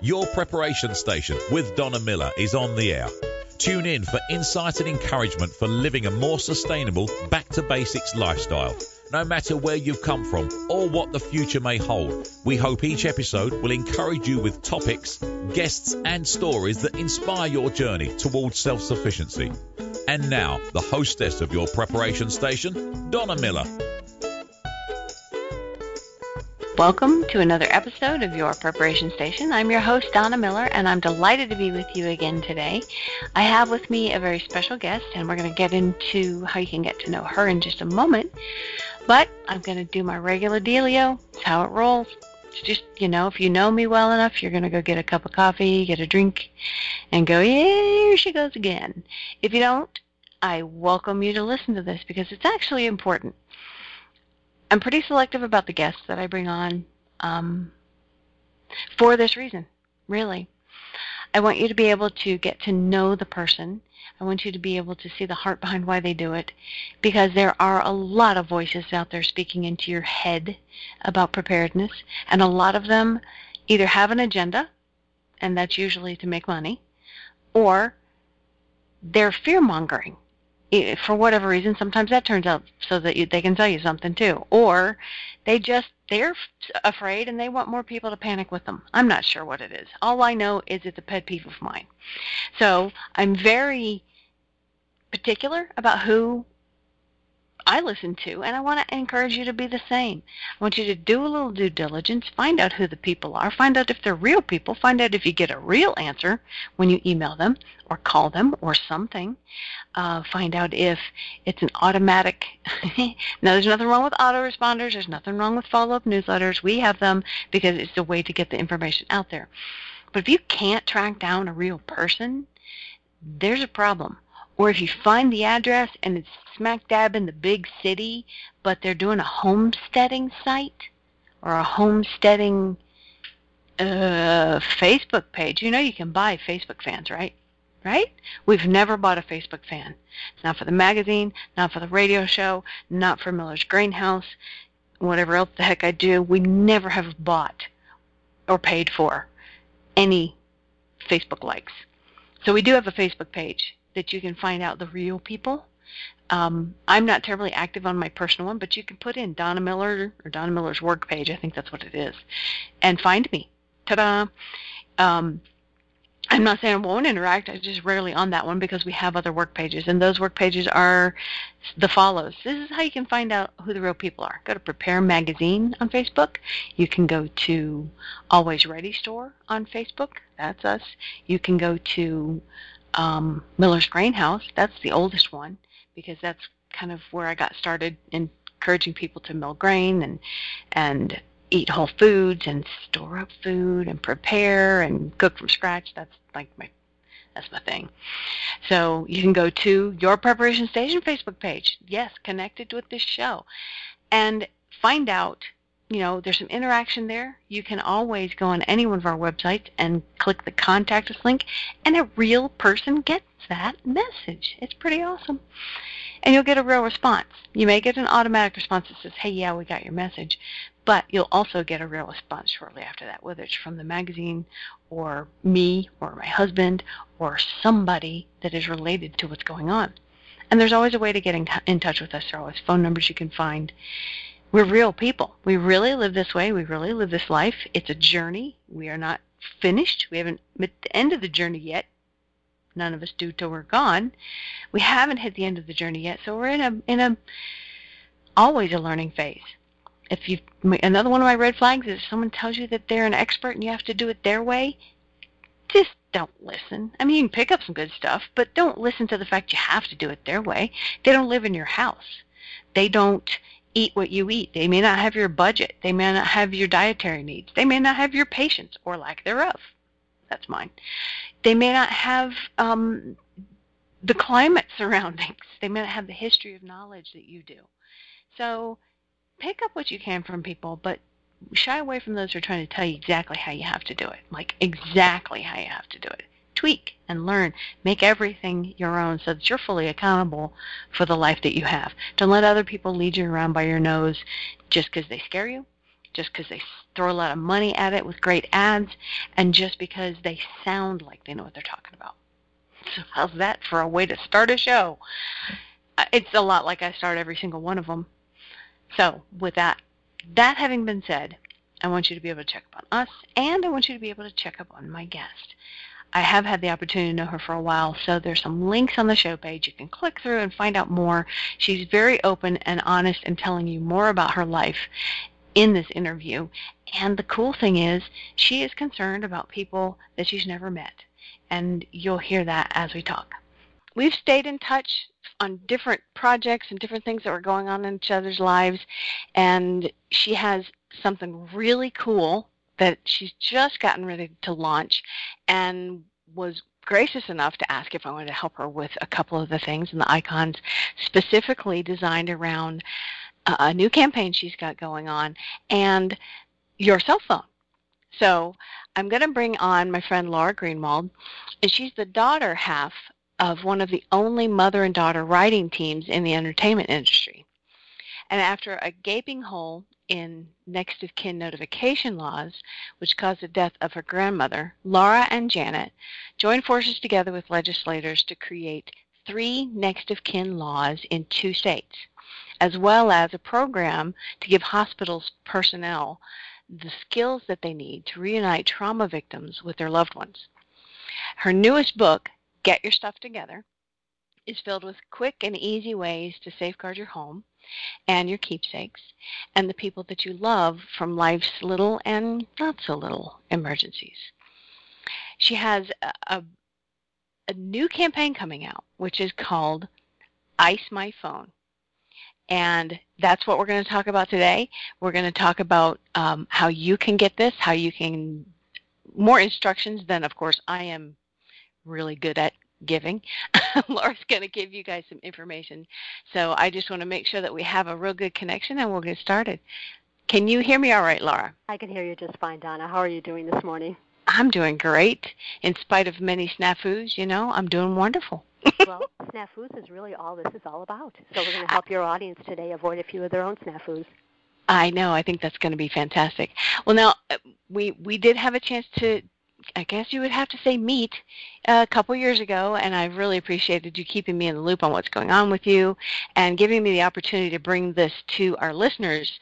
Your Preparation Station with Donna Miller is on the air. Tune in for insight and encouragement for living a more sustainable, back-to-basics lifestyle. No matter where you've come from or what the future may hold, we hope each episode will encourage you with topics, guests and stories that inspire your journey towards self-sufficiency. And now, the hostess of Your Preparation Station, Donna Miller. Welcome to another episode of Your Preparation Station. I'm your host, Donna Miller, and I'm delighted to be with you again today. I have with me a very special guest, and we're going to get into how you can get to know her in just a moment. But I'm going to do my regular dealio. It's how it rolls. It's just, if you know me well enough, you're going to go get a cup of coffee, get a drink, and go, yeah, here she goes again. If you don't, I welcome you to listen to this because it's actually important. I'm pretty selective about the guests that I bring on for this reason, really. I want you to be able to get to know the person. I want you to be able to see the heart behind why they do it, because there are a lot of voices out there speaking into your head about preparedness, and a lot of them either have an agenda, and that's usually to make money, or they're fear-mongering. For whatever reason, sometimes that turns out so that they can tell you something too. Or they're afraid and they want more people to panic with them. I'm not sure what it is. All I know is it's a pet peeve of mine. So I'm very particular about who I listen to, and I want to encourage you to be the same. I want you to do a little due diligence, find out who the people are, find out if they're real people, find out if you get a real answer when you email them or call them or something. Find out if it's an automatic. Now, there's nothing wrong with autoresponders. There's nothing wrong with follow-up newsletters. We have them because it's a way to get the information out there. But if you can't track down a real person, there's a problem. Or if you find the address and it's smack dab in the big city, but they're doing a homesteading site or a homesteading Facebook page. You can buy Facebook fans, right? Right? We've never bought a Facebook fan. It's not for the magazine, not for the radio show, not for Miller's Grain House, whatever else the heck I do. We never have bought or paid for any Facebook likes. So we do have a Facebook page that you can find out the real people. I'm not terribly active on my personal one, but you can put in Donna Miller or Donna Miller's work page. I think that's what it is. And find me. Ta-da! I'm not saying I won't interact. I'm just rarely on that one because we have other work pages, and those work pages are the follows. This is how you can find out who the real people are. Go to Prepare Magazine on Facebook. You can go to Always Ready Store on Facebook. That's us. You can go to Miller's Grain House. That's the oldest one because that's kind of where I got started encouraging people to mill grain and eat whole foods and store up food and prepare and cook from scratch. That's my thing. So you can go to Your Preparation Station Facebook page. Yes, connected with this show. And find out, there's some interaction there. You can always go on any one of our websites and click the Contact Us link, and a real person gets that message. It's pretty awesome. And you'll get a real response. You may get an automatic response that says, hey, yeah, we got your message. But you'll also get a real response shortly after that, whether it's from the magazine or me or my husband or somebody that is related to what's going on. And there's always a way to get in touch with us. There are always phone numbers you can find. We're real people. We really live this way. We really live this life. It's a journey. We are not finished. We haven't hit the end of the journey yet. None of us do till we're gone. We haven't hit the end of the journey yet, so we're in a always a learning phase. Another one of my red flags is if someone tells you that they're an expert and you have to do it their way, just don't listen. I mean, you can pick up some good stuff, but don't listen to the fact you have to do it their way. They don't live in your house. They don't eat what you eat. They may not have your budget. They may not have your dietary needs. They may not have your patience or lack thereof. That's mine. They may not have the climate surroundings. They may not have the history of knowledge that you do. So pick up what you can from people, but shy away from those who are trying to tell you exactly how you have to do it. Like exactly how you have to do it. Tweak and learn. Make everything your own so that you're fully accountable for the life that you have. Don't let other people lead you around by your nose just because they scare you just because they throw a lot of money at it with great ads, and just because they sound like they know what they're talking about. So how's that for a way to start a show? It's a lot like I start every single one of them. So with that having been said, I want you to be able to check up on us, and I want you to be able to check up on my guest. I have had the opportunity to know her for a while, so there's some links on the show page. You can click through and find out more. She's very open and honest in telling you more about her life in this interview. And the cool thing is, she is concerned about people that she's never met. And you'll hear that as we talk. We've stayed in touch on different projects and different things that were going on in each other's lives. And she has something really cool that she's just gotten ready to launch, and was gracious enough to ask if I wanted to help her with a couple of the things and the icons specifically designed around a new campaign she's got going on and your cell phone. So I'm going to bring on my friend Laura Greenwald, and she's the daughter half of one of the only mother and daughter writing teams in the entertainment industry. And after a gaping hole in next of kin notification laws, which caused the death of her grandmother, Laura and Janet joined forces together with legislators to create 3 next of kin laws in 2 states, as well as a program to give hospitals personnel the skills that they need to reunite trauma victims with their loved ones. Her newest book, Get Your Stuff Together, is filled with quick and easy ways to safeguard your home and your keepsakes and the people that you love from life's little and not so little emergencies. She has a new campaign coming out, which is called Ice My Phone. And that's what we're going to talk about today. We're going to talk about how you can get this, how you can, more instructions than, of course, I am really good at giving. Laura's going to give you guys some information. So I just want to make sure that we have a real good connection, and we'll get started. Can you hear me all right, Laura? I can hear you just fine, Donna. How are you doing this morning? I'm doing great. In spite of many snafus, I'm doing wonderful. Well, snafus is really all this is all about. So we're going to help your audience today avoid a few of their own snafus. I know. I think that's going to be fantastic. Well, now, we did have a chance to, I guess you would have to say, meet a couple years ago, and I really appreciated you keeping me in the loop on what's going on with you and giving me the opportunity to bring this to our listeners.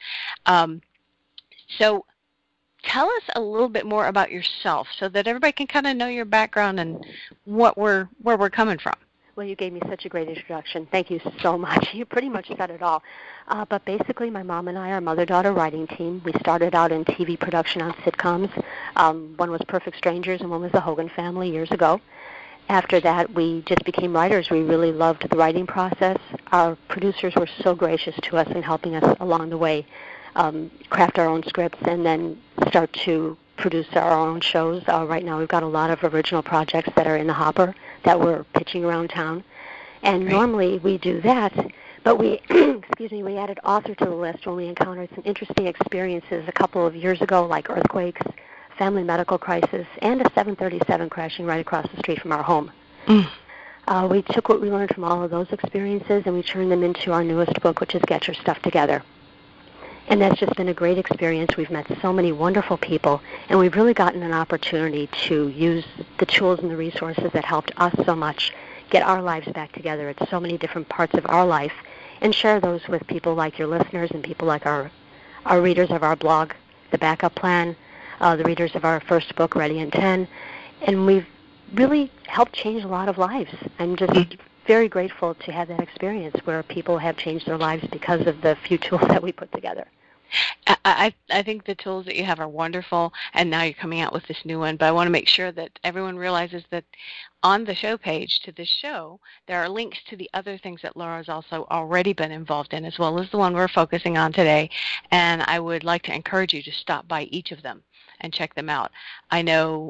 So tell us a little bit more about yourself so that everybody can kind of know your background and where we're coming from. Well, you gave me such a great introduction. Thank you so much. You pretty much said it all. But basically, my mom and I are a mother-daughter writing team. We started out in TV production on sitcoms. One was Perfect Strangers and one was The Hogan Family years ago. After that, we just became writers. We really loved the writing process. Our producers were so gracious to us in helping us along the way craft our own scripts and then start to produce our own shows. Right now we've got a lot of original projects that are in the hopper that we're pitching around town. And normally we do that, but we we added author to the list when we encountered some interesting experiences a couple of years ago, like earthquakes, family medical crisis, and a 737 crashing right across the street from our home. We took what we learned from all of those experiences and we turned them into our newest book, which is Get Your Stuff Together. And that's just been a great experience. We've met so many wonderful people, and we've really gotten an opportunity to use the tools and the resources that helped us so much get our lives back together at so many different parts of our life and share those with people like your listeners and people like our readers of our blog, The Backup Plan, the readers of our first book, Ready in 10. And we've really helped change a lot of lives. I'm just very grateful to have that experience where people have changed their lives because of the few tools that we put together. I think the tools that you have are wonderful, and now you're coming out with this new one, but I want to make sure that everyone realizes that on the show page to this show, there are links to the other things that Laura's also already been involved in, as well as the one we're focusing on today, and I would like to encourage you to stop by each of them and check them out. I know,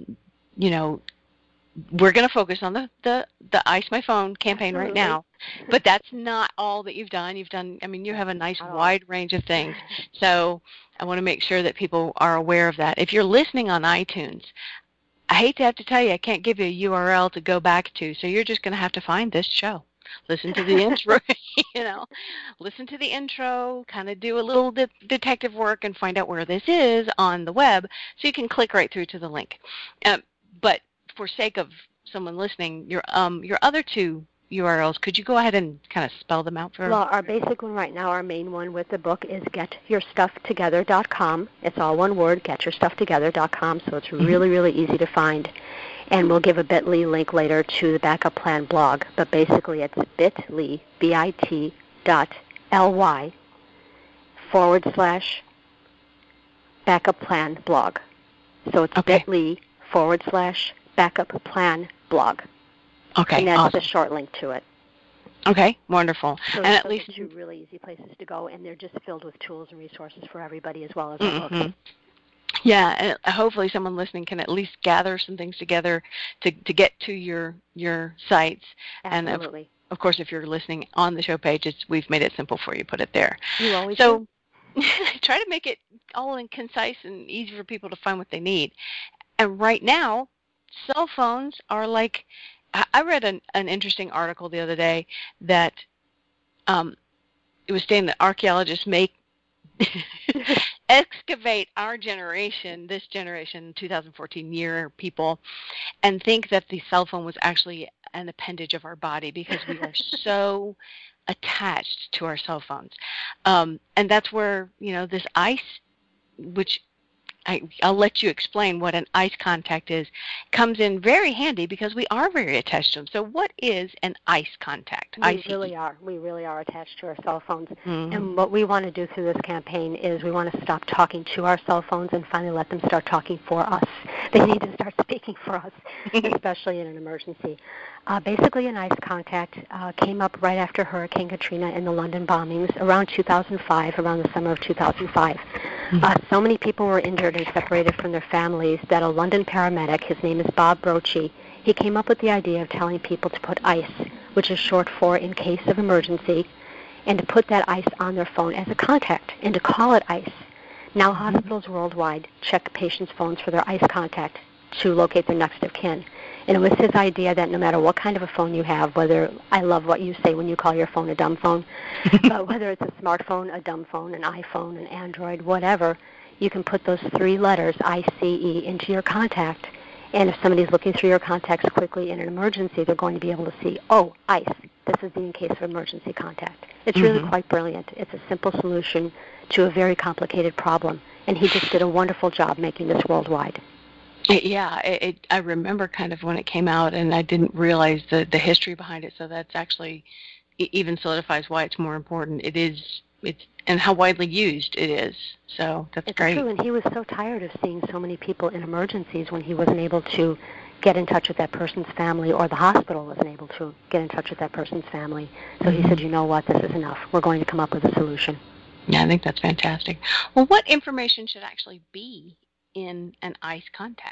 we're going to focus on the Ice My Phone campaign right now, but that's not all that you've done. You have a nice wide range of things. So I want to make sure that people are aware of that. If you're listening on iTunes, I hate to have to tell you, I can't give you a URL to go back to, so you're just going to have to find this show. listen to the intro, listen to the intro, kind of do a little detective work and find out where this is on the web so you can click right through to the link. But for sake of someone listening, your other two URLs, could you go ahead and kind of spell them out for? Well, our basic one right now, our main one with the book is getyourstufftogether.com. It's all one word, getyourstufftogether.com, so it's really, really easy to find. And we'll give a bit.ly link later to the Backup Plan blog, but basically it's bit.ly, bit.ly/Backup Plan blog. So it's bit.ly/Backup Plan blog. Okay, and that's awesome. the short link to it. Okay, wonderful. So and at least two really easy places to go, and they're just filled with tools and resources for everybody as well as our books. Yeah, and hopefully someone listening can at least gather some things together to get to your sites. Absolutely. And of course, if you're listening on the show page, we've made it simple for you. Put it there. You always do. Try to make it all in concise and easy for people to find what they need. And right now, cell phones are like, I read an interesting article the other day that it was saying that archaeologists make excavate our generation, this generation, 2014 year people, and think that the cell phone was actually an appendage of our body because we are so attached to our cell phones. And that's where, this ICE, which I'll let you explain what an ICE contact is, comes in very handy because we are very attached to them. So what is an ICE contact? We really are. We really are attached to our cell phones. Mm-hmm. And what we want to do through this campaign is we want to stop talking to our cell phones and finally let them start talking for us. They need to start speaking for us, especially in an emergency. Basically, an ICE contact came up right after Hurricane Katrina and the London bombings around 2005, around the summer of 2005. Mm-hmm. So many people were injured and separated from their families that a London paramedic, his name is Bob Brochie, he came up with the idea of telling people to put ICE, which is short for in case of emergency, and to put that ICE on their phone as a contact and to call it ICE. Now hospitals worldwide check patients' phones for their ICE contact to locate their next of kin. And it was his idea that no matter what kind of a phone you have, whether, I love what you say when you call your phone a dumb phone, but whether it's a smartphone, a dumb phone, an iPhone, an Android, whatever, you can put those three letters, ICE, into your contact. And if somebody's looking through your contacts quickly in an emergency, they're going to be able to see, oh, ICE, this is the in case of emergency contact. It's really quite brilliant. It's a simple solution to a very complicated problem. And he just did a wonderful job making this worldwide. Yeah, I remember kind of when it came out, and I didn't realize the history behind it. So that's actually even solidifies why it's more important. It's and how widely used it is. So that's great. It's true, and he was so tired of seeing so many people in emergencies when he wasn't able to get in touch with that person's family, or the hospital wasn't able to get in touch with that person's family. So he said, you know what, this is enough. We're going to come up with a solution. Yeah, I think that's fantastic. Well, what information should actually be in an ICE contact?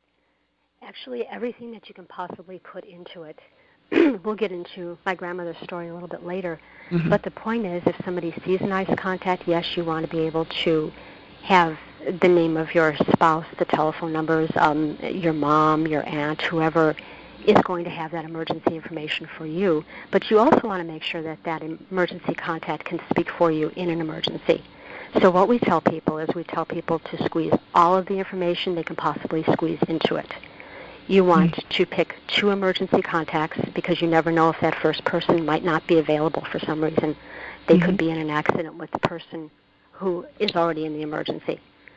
Actually, everything that you can possibly put into it. We'll get into my grandmother's story a little bit later. But the point is, if somebody sees an ICE contact, yes, you want to be able to have the name of your spouse, the telephone numbers, your mom, your aunt, whoever is going to have that emergency information for you. But you also want to make sure that that emergency contact can speak for you in an emergency. So what we tell people is we tell people to squeeze all of the information they can possibly squeeze into it. You want to pick 2 emergency contacts because you never know if that first person might not be available for some reason. They could be in an accident with the person who is already in the emergency.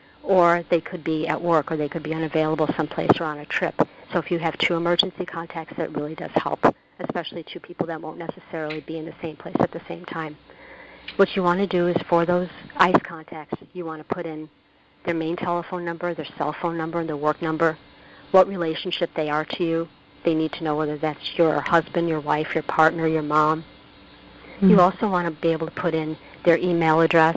Or they could be at work, or they could be unavailable someplace or on a trip. So if you have 2 emergency contacts, that really does help, especially 2 people that won't necessarily be in the same place at the same time. What you want to do is for those ICE contacts, you want to put in their main telephone number, their cell phone number, and their work number, what relationship they are to you. They need to know whether that's your husband, your wife, your partner, your mom. You also want to be able to put in their email address.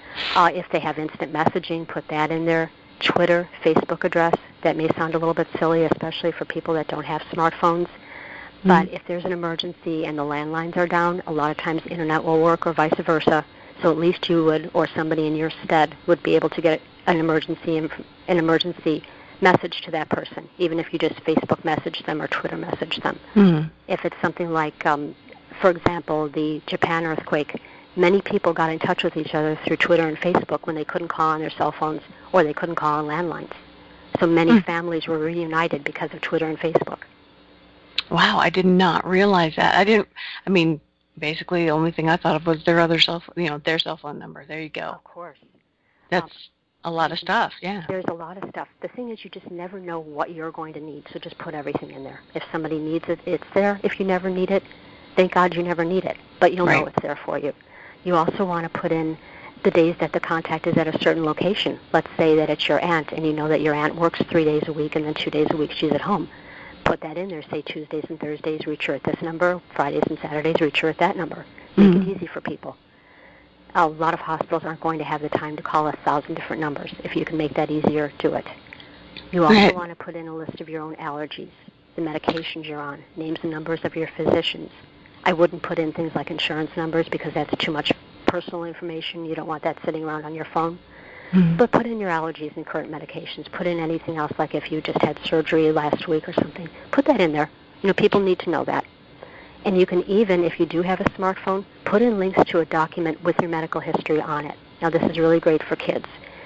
If they have instant messaging, put that in there. Twitter, Facebook address. That may sound a little bit silly, especially for people that don't have smartphones. But if there's an emergency and the landlines are down, a lot of times internet will work or vice versa. So at least you would, or somebody in your stead, would be able to get an emergency message to that person, even if you just Facebook message them or Twitter message them. If it's something like For example, the Japan earthquake, many people got in touch with each other through Twitter and Facebook when they couldn't call on their cell phones or they couldn't call on landlines. So many families were reunited because of Twitter and Facebook. Wow, I did not realize that. Basically the only thing I thought of was their other cell phone number. There you go. Of course. That's a lot of stuff, yeah. There's a lot of stuff. The thing is, you just never know what you're going to need, so just put everything in there. If somebody needs it, it's there. If you never need it, thank God you never need it, but you'll know it's there for you. You also want to put in the days that the contact is at a certain location. Let's say that it's your aunt, and you know that your aunt works 3 days a week, and then 2 days a week she's at home. Put that in there. Say Tuesdays and Thursdays, reach her at this number. Fridays and Saturdays, reach her at that number. Make it easy for people. A lot of hospitals aren't going to have the time to call 1,000 different numbers. If you can make that easier, do it. You also want to put in a list of your own allergies, the medications you're on, names and numbers of your physicians. I wouldn't put in things like insurance numbers because that's too much personal information. You don't want that sitting around on your phone. But put in your allergies and current medications. Put in anything else, like if you just had surgery last week or something. Put that in there. People need to know that. And you can even, if you do have a smartphone, put in links to a document with your medical history on it. Now, this is really great for kids.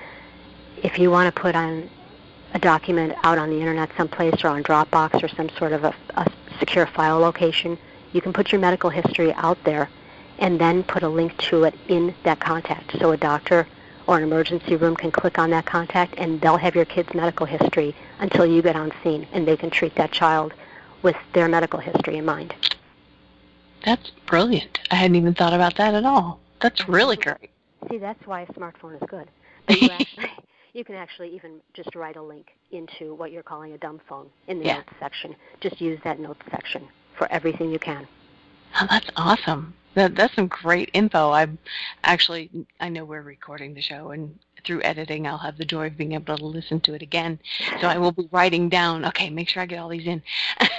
If you want to put on a document out on the Internet someplace or on Dropbox or some sort of a secure file location, you can put your medical history out there and then put a link to it in that contact. So a doctor or an emergency room can click on that contact, and they'll have your kid's medical history until you get on scene, and they can treat that child with their medical history in mind. That's brilliant. I hadn't even thought about that at all. That's really great. See, that's why a smartphone is good. But you can actually even just write a link into what you're calling a dumb phone in the notes section. Just use that notes section for everything you can. Oh, that's awesome. That's some great info. I know we're recording the show, and through editing, I'll have the joy of being able to listen to it again. So I will be writing down, okay, make sure I get all these in.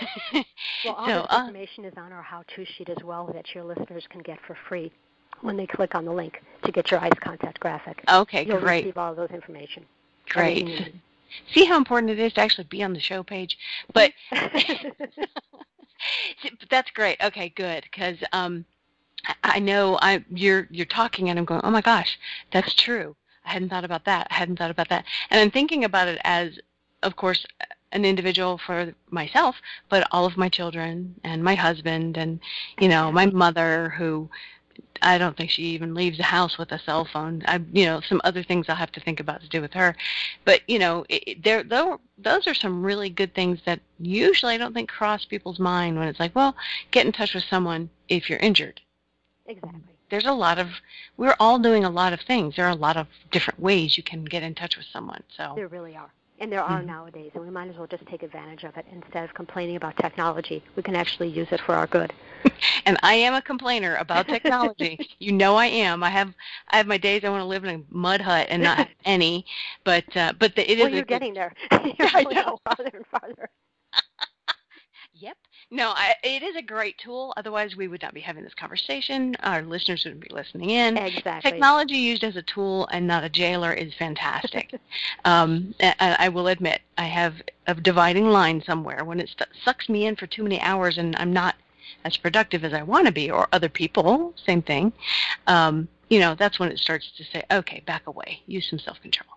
Well, all this information is on our how-to sheet as well that your listeners can get for free when they click on the link to get your eyes contact graphic. Okay, You'll great. receive all of those information. Great. See how important it is to actually be on the show page? But that's great. Okay, good, because I know you're talking, and I'm going, oh my gosh, that's true. I hadn't thought about that. And I'm thinking about it as, of course, an individual for myself, but all of my children and my husband and, my mother, who I don't think she even leaves the house with a cell phone. Some other things I'll have to think about to do with her. But, those are some really good things that usually I don't think cross people's mind when it's like, well, get in touch with someone if you're injured. Exactly. We're all doing a lot of things. There are a lot of different ways you can get in touch with someone. So there really are. And there are nowadays, and we might as well just take advantage of it. Instead of complaining about technology, we can actually use it for our good. And I am a complainer about technology. I am. I have my days I want to live in a mud hut and not have any, but it is. Well, you're getting there. You're going farther and farther. Yep. No, it is a great tool. Otherwise, we would not be having this conversation. Our listeners wouldn't be listening in. Exactly. Technology used as a tool and not a jailer is fantastic. I will admit, I have a dividing line somewhere. When it sucks me in for too many hours and I'm not as productive as I want to be, or other people, same thing, that's when it starts to say, okay, back away. Use some self-control.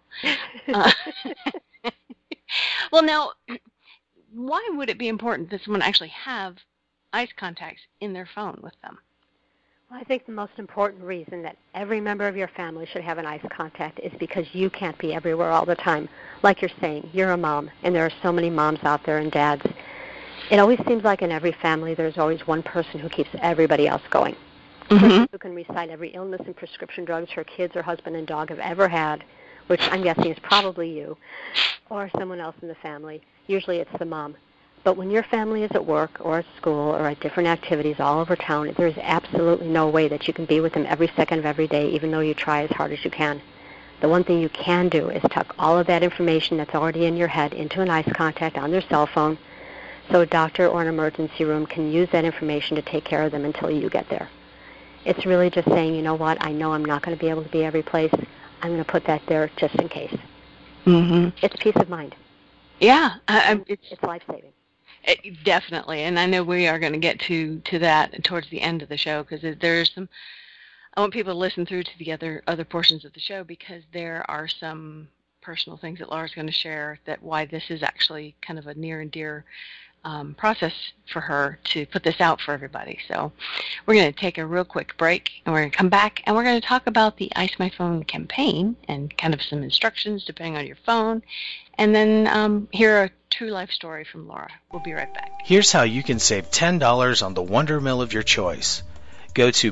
Well, now, why would it be important that someone actually have eyes contacts in their phone with them? Well, I think the most important reason that every member of your family should have an eyes contact is because you can't be everywhere all the time. Like you're saying, you're a mom, and there are so many moms out there and dads. It always seems like in every family there's always one person who keeps everybody else going. Person who can recite every illness and prescription drugs her kids or husband and dog have ever had, which I'm guessing is probably you, or someone else in the family. Usually it's the mom. But when your family is at work or at school or at different activities all over town, there's absolutely no way that you can be with them every second of every day, even though you try as hard as you can. The one thing you can do is tuck all of that information that's already in your head into an eyes contact on their cell phone, so a doctor or an emergency room can use that information to take care of them until you get there. It's really just saying, you know what, I know I'm not going to be able to be every place. I'm going to put that there just in case. It's peace of mind. Yeah. It's life-saving. Definitely, and I know we are going to get to that towards the end of the show, because there's some. I want people to listen through to the other portions of the show, because there are some personal things that Laura's going to share, that why this is actually kind of a near and dear process for her to put this out for everybody. So we're going to take a real quick break, and we're going to come back, and we're going to talk about the Ice My Phone campaign and kind of some instructions depending on your phone, and then hear a true life story from Laura. We'll be right back. Here's how you can save $10 on the Wonder Mill of your choice. Go to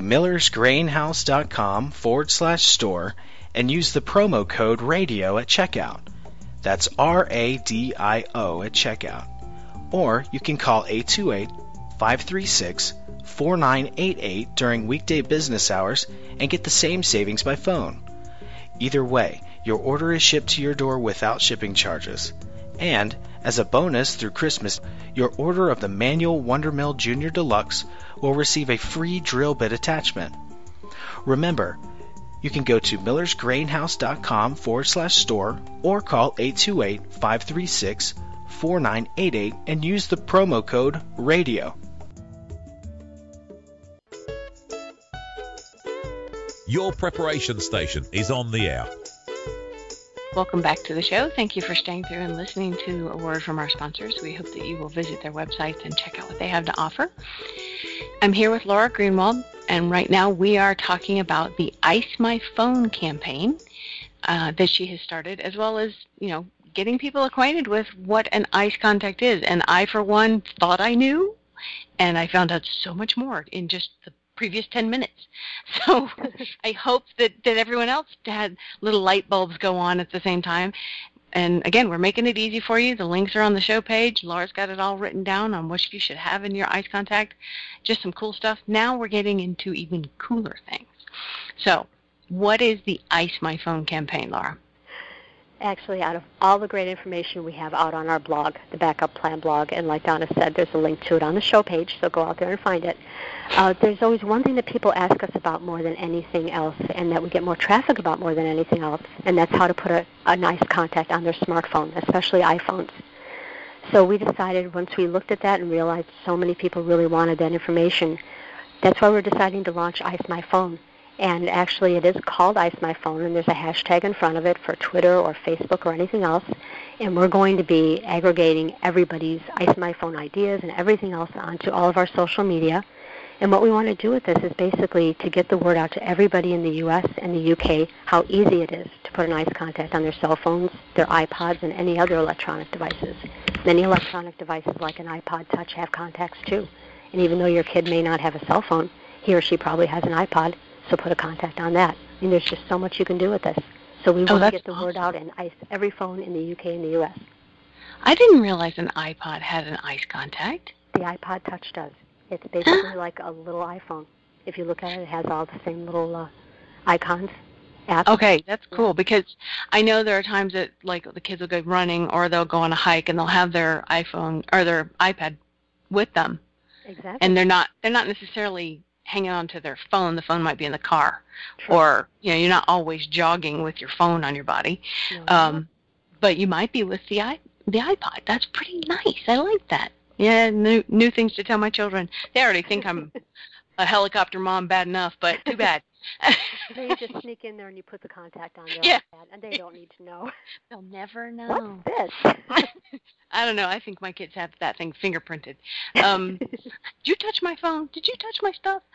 millersgrainhouse.com/store and use the promo code RADIO at checkout. That's RADIO at checkout. Or you can call 828-536-4988 during weekday business hours and get the same savings by phone. Either way, your order is shipped to your door without shipping charges. And, as a bonus through Christmas, your order of the manual Wonder Mill Junior Deluxe will receive a free drill bit attachment. Remember, you can go to millersgrainhouse.com/store or call 828-536-4988 and use the promo code RADIO. Your preparation station is on the air. Welcome back to the show. Thank you for staying through and listening to a word from our sponsors. We hope that you will visit their websites and check out what they have to offer. I'm here with Laura Greenwald, and right now we are talking about the Ice My Phone campaign that she has started, as well as, getting people acquainted with what an ice contact is. And I, for one, thought I knew, and I found out so much more in just the previous 10 minutes. So I hope that everyone else had little light bulbs go on at the same time. And again, we're making it easy for you. The links are on the show page. Laura's got it all written down on what you should have in your ice contact. Just some cool stuff. Now we're getting into even cooler things. So what is the Ice My Phone campaign, Laura? Actually, out of all the great information we have out on our blog, the Backup Plan blog, and like Donna said, there's a link to it on the show page, so go out there and find it. There's always one thing that people ask us about more than anything else, and that we get more traffic about more than anything else, and that's how to put a nice contact on their smartphone, especially iPhones. So we decided, once we looked at that and realized so many people really wanted that information, that's why we're deciding to launch Ice My Phone. And actually, it is called Ice My Phone, and there's a hashtag in front of it for Twitter or Facebook or anything else. And we're going to be aggregating everybody's Ice My Phone ideas and everything else onto all of our social media. And what we want to do with this is basically to get the word out to everybody in the U.S. and the U.K. how easy it is to put an ice contact on their cell phones, their iPods, and any other electronic devices. Many electronic devices like an iPod Touch have contacts too. And even though your kid may not have a cell phone, he or she probably has an iPod. So put a contact on that. I mean, there's just so much you can do with this. So we want to get the word out and ice every phone in the UK and the US. I didn't realize an iPod had an ice contact. The iPod Touch does. It's basically like a little iPhone. If you look at it, it has all the same little icons. Apps. Okay, that's cool, because I know there are times that, like, the kids will go running or they'll go on a hike and they'll have their iPhone or their iPad with them. Exactly. And they're not necessarily hanging on to their phone. The phone might be in the car. True. Or, you're not always jogging with your phone on your body. No. But you might be with the iPod. That's pretty nice. I like that. Yeah, new things to tell my children. They already think I'm a helicopter mom bad enough, but too bad. Then you just sneak in there and you put the contact on their iPad, and they don't need to know. They'll never know. What's this? I don't know. I think my kids have that thing fingerprinted. Did you touch my phone? Did you touch my stuff?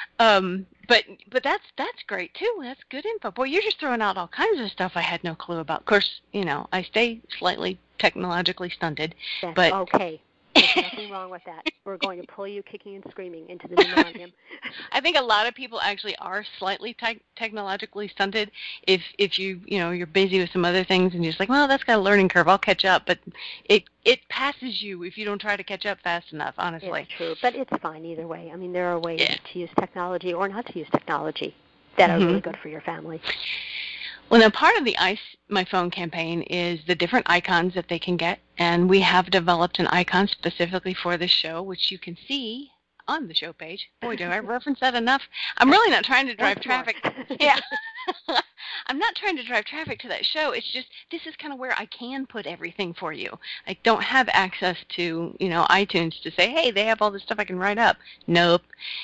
But that's great too. That's good info. Boy, you're just throwing out all kinds of stuff I had no clue about. Of course, I stay slightly technologically stunted. That's but okay. There's nothing wrong with that. We're going to pull you kicking and screaming into the new millennium. I think a lot of people actually are slightly technologically stunted. If you're busy with some other things and you're just like, well, that's got a learning curve, I'll catch up. But it passes you if you don't try to catch up fast enough, honestly. It's true, but it's fine either way. I mean, there are ways to use technology or not to use technology that are really good for your family. Well, now part of the Ice My Phone campaign is the different icons that they can get, and we have developed an icon specifically for this show, which you can see on the show page. Boy, do I reference that enough. I'm really not trying to drive traffic. Yeah. I'm not trying to drive traffic to that show. It's just this is kind of where I can put everything for you. I don't have access to, iTunes to say, hey, they have all this stuff I can write up. Nope.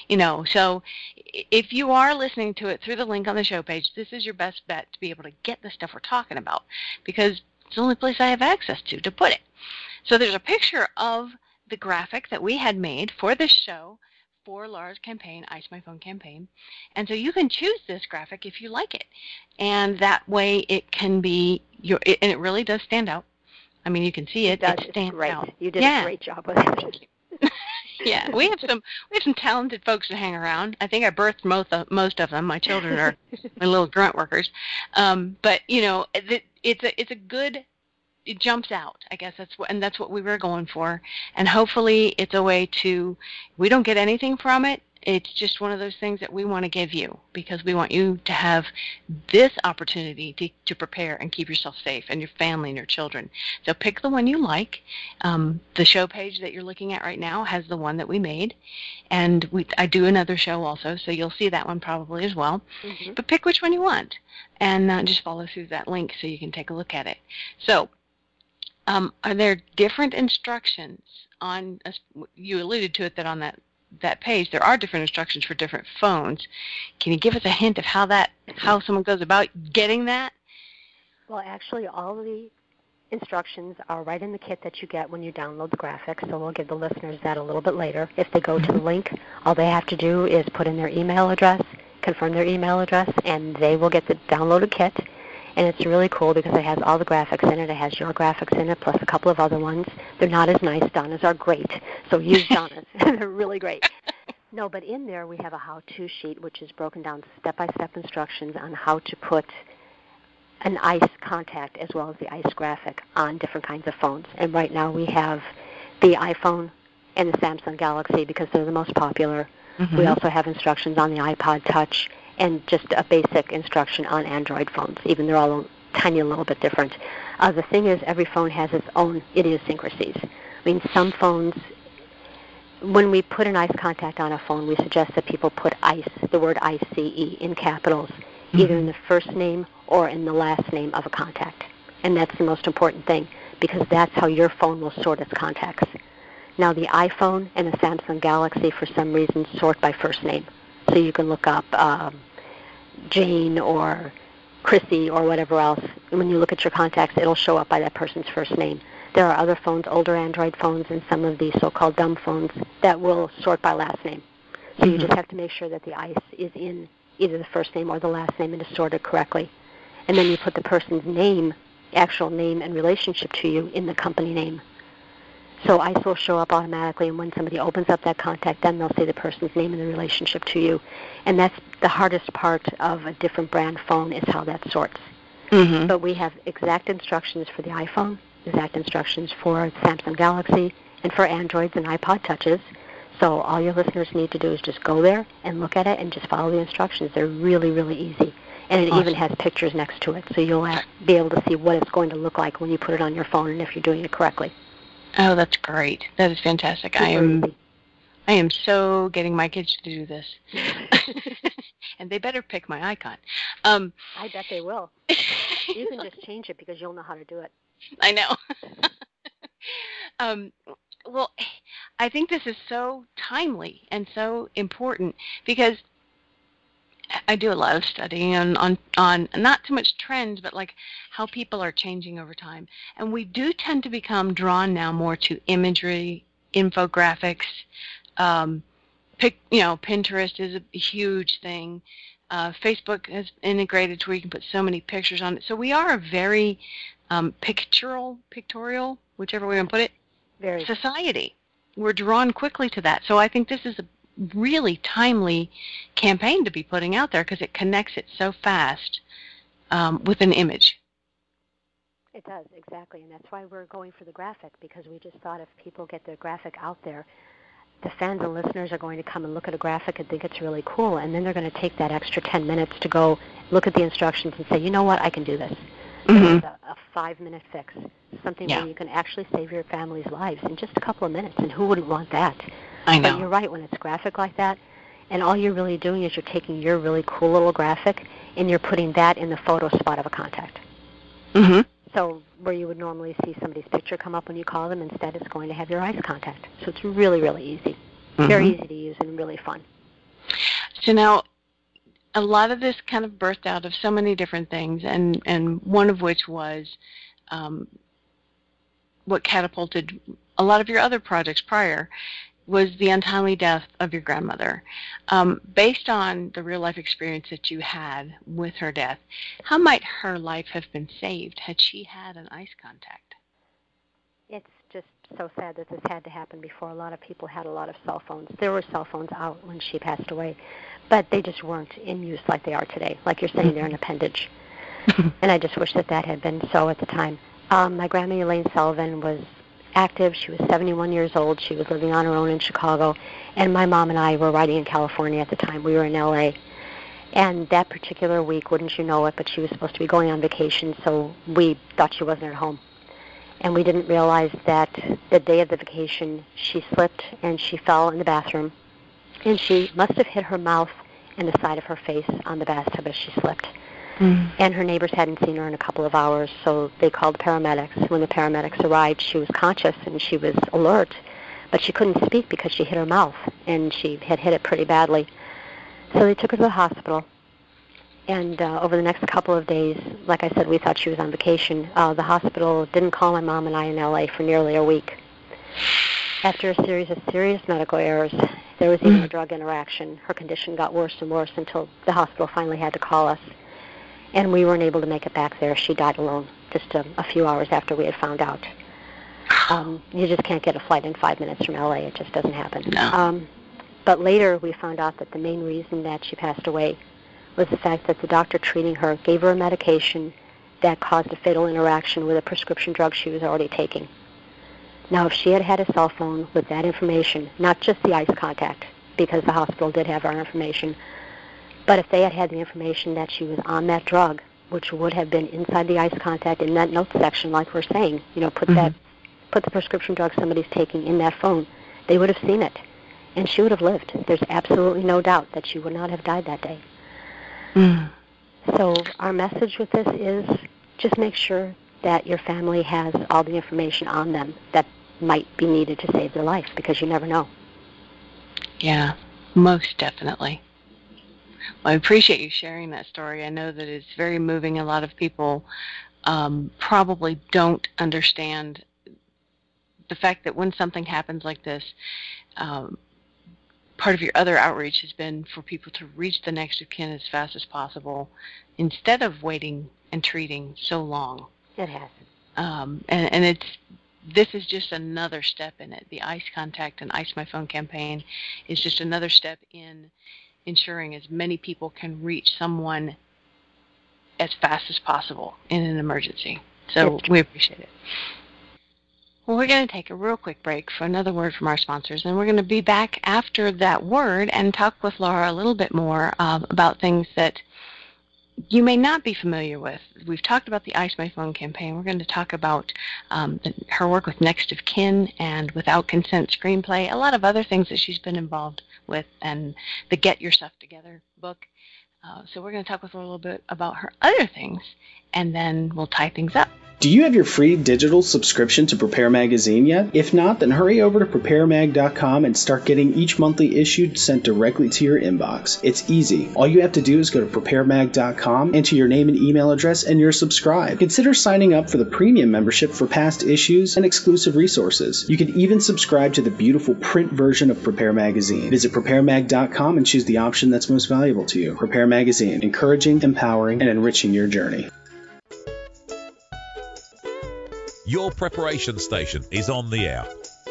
So if you are listening to it through the link on the show page, this is your best bet to be able to get the stuff we're talking about, because it's the only place I have access to put it. So there's a picture of the graphic that we had made for this show for Laura's campaign, Ice My Phone campaign. And so you can choose this graphic if you like it. And that way it can be and it really does stand out. I mean, you can see it. It stands great. out. You did a great job with it. Thank you. Yeah, we have some talented folks that hang around. I think I birthed most of them. My children are my little grunt workers. But it's a good. It jumps out. I guess that's what we were going for. And hopefully it's a way we don't get anything from it. It's just one of those things that we want to give you, because we want you to have this opportunity to prepare and keep yourself safe, and your family and your children. So pick the one you like. The show page that you're looking at right now has the one that we made. And I do another show also, so you'll see that one probably as well. Mm-hmm. But pick which one you want, and just follow through that link so you can take a look at it. So are there different instructions on, you alluded to it, that on that page there are different instructions for different phones. Can you give us a hint of how someone goes about getting that? Well, actually, all of the instructions are right in the kit that you get when you download the graphics, so we'll give the listeners that a little bit later. If they go to the link, all they have to do is put in their email address, confirm their email address, and they will get the downloaded kit. And it's really cool because it has all the graphics in it. It has your graphics in it, plus a couple of other ones. They're not as nice. Donna's are great, so use Donna's. They're really great. No, but in there we have a how-to sheet, which is broken down step-by-step instructions on how to put an ICE contact as well as the ICE graphic on different kinds of phones. And right now we have the iPhone and the Samsung Galaxy because they're the most popular. Mm-hmm. We also have instructions on the iPod Touch, and just a basic instruction on Android phones, even they're all tiny, a little bit different. The thing is, every phone has its own idiosyncrasies. I mean, some phones, when we put an ICE contact on a phone, we suggest that people put ICE, the word ICE in capitals, either in the first name or in the last name of a contact. And that's the most important thing, because that's how your phone will sort its contacts. Now, the iPhone and the Samsung Galaxy, for some reason, sort by first name. So you can look up Jane or Chrissy or whatever else. And when you look at your contacts, it'll show up by that person's first name. There are other phones, older Android phones, and some of these so-called dumb phones that will sort by last name. So you just have to make sure that the ICE is in either the first name or the last name and is sorted correctly. And then you put the person's name, actual name and relationship to you in the company name. So ICE will show up automatically, and when somebody opens up that contact, then they'll see the person's name and the relationship to you. And that's the hardest part of a different brand phone, is how that sorts. Mm-hmm. But we have exact instructions for the iPhone, exact instructions for the Samsung Galaxy, and for Androids and iPod Touches. So all your listeners need to do is just go there and look at it and just follow the instructions. They're really, really easy. And it even has pictures next to it, so you'll be able to see what it's going to look like when you put it on your phone and if you're doing it correctly. Oh, that's great. That is fantastic. I am so getting my kids to do this. And they better pick my icon. I bet they will. You can just change it because you'll know how to do it. I know. Well, I think this is so timely and so important because I do a lot of studying on not so much trends, but like how people are changing over time. And we do tend to become drawn now more to imagery, infographics. Pinterest is a huge thing. Facebook has integrated to where you can put so many pictures on it. So we are a very pictorial, whichever way you want to put it, society. We're drawn quickly to that. So I think this is a really timely campaign to be putting out there because it connects it so fast with an image. It does, exactly, and that's why we're going for the graphic, because we just thought if people get their graphic out there, the fans and listeners are going to come and look at a graphic and think it's really cool, and then they're going to take that extra 10 minutes to go look at the instructions and say, you know what, I can do this. Mm-hmm. It's a 5-minute fix, something where you can actually save your family's lives in just a couple of minutes, and who wouldn't want that? I know. But you're right, when it's graphic like that, and all you're really doing is you're taking your really cool little graphic and you're putting that in the photo spot of a contact. Mm-hmm. So where you would normally see somebody's picture come up when you call them, instead it's going to have your eyes contact. So it's really, really easy. Very easy to use and really fun. So now, a lot of this kind of birthed out of so many different things, and one of which was what catapulted a lot of your other projects prior, was the untimely death of your grandmother. Based on the real-life experience that you had with her death, how might her life have been saved had she had an ice contact? It's just so sad that this had to happen before a lot of people had a lot of cell phones. There were cell phones out when she passed away, but they just weren't in use like they are today. Like you're saying, they're an appendage. And I just wish that had been so at the time. My grandma Elaine Sullivan was active. She was 71 years old. She was living on her own in Chicago. And my mom and I were riding in California at the time. We were in L.A. And that particular week, wouldn't you know it, but she was supposed to be going on vacation, so we thought she wasn't at home. And we didn't realize that the day of the vacation, she slipped and she fell in the bathroom. And she must have hit her mouth and the side of her face on the bathtub as she slipped. And her neighbors hadn't seen her in a couple of hours, so they called the paramedics. When the paramedics arrived, she was conscious and she was alert, but she couldn't speak because she hit her mouth, and she had hit it pretty badly. So they took her to the hospital. And over the next couple of days, like I said, we thought she was on vacation. The hospital didn't call my mom and I in L.A. for nearly a week. After a series of serious medical errors, there was even a drug interaction. Her condition got worse and worse until the hospital finally had to call us. And we weren't able to make it back there. She died alone just a few hours after we had found out. You just can't get a flight in 5 minutes from L.A. It just doesn't happen. No. But later we found out that the main reason that she passed away was the fact that the doctor treating her gave her a medication that caused a fatal interaction with a prescription drug she was already taking. Now, if she had had a cell phone with that information, not just the ice contact, because the hospital did have our information, but if they had had the information that she was on that drug, which would have been inside the ice contact in that notes section, like we're saying, put the prescription drug somebody's taking in that phone, they would have seen it, and she would have lived. There's absolutely no doubt that she would not have died that day. So our message with this is just make sure that your family has all the information on them that might be needed to save their life, because you never know. Yeah, most definitely. Well, I appreciate you sharing that story. I know that it's very moving. A lot of people probably don't understand the fact that when something happens like this, part of your other outreach has been for people to reach the next of kin as fast as possible instead of waiting and treating so long. It has. And this is just another step in it. The Ice Contact and Ice My Phone campaign is just another step in ensuring as many people can reach someone as fast as possible in an emergency. So we appreciate it. Well, we're going to take a real quick break for another word from our sponsors, and we're going to be back after that word and talk with Laura a little bit more about things that you may not be familiar with. We've talked about the Ice My Phone campaign. We're going to talk about her work with Next of Kin and Without Consent Screenplay, a lot of other things that she's been involved with, and the Get Your Stuff Together book. So we're going to talk with her a little bit about her other things, and then we'll tie things up. Do you have your free digital subscription to Prepare Magazine yet? If not, then hurry over to preparemag.com and start getting each monthly issue sent directly to your inbox. It's easy. All you have to do is go to preparemag.com, enter your name and email address, and you're subscribed. Consider signing up for the premium membership for past issues and exclusive resources. You can even subscribe to the beautiful print version of Prepare Magazine. Visit preparemag.com and choose the option that's most valuable to you. Prepare Magazine, encouraging, empowering, and enriching your journey. Your preparation station is on the air.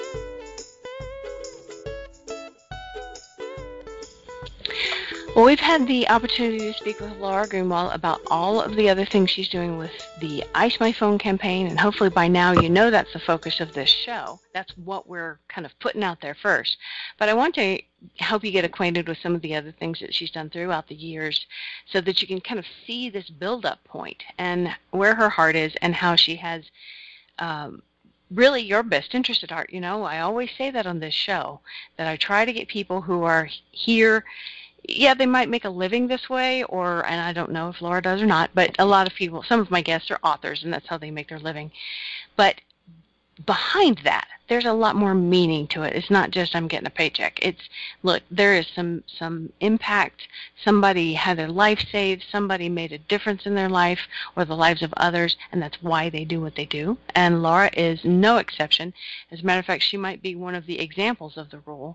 Well, we've had the opportunity to speak with Laura Greenwald about all of the other things she's doing with the Ice My Phone campaign, and hopefully by now you know that's the focus of this show. That's what we're kind of putting out there first. But I want to help you get acquainted with some of the other things that she's done throughout the years so that you can kind of see this build-up point and where her heart is and how she has really your best interest at heart. I always say that on this show, that I try to get people who are here yeah, they might make a living this way, and I don't know if Laura does or not, but a lot of people, some of my guests are authors, and that's how they make their living. But behind that, there's a lot more meaning to it. It's not just I'm getting a paycheck. It's, look, there is some impact. Somebody had their life saved. Somebody made a difference in their life or the lives of others, and that's why they do what they do. And Laura is no exception. As a matter of fact, she might be one of the examples of the role.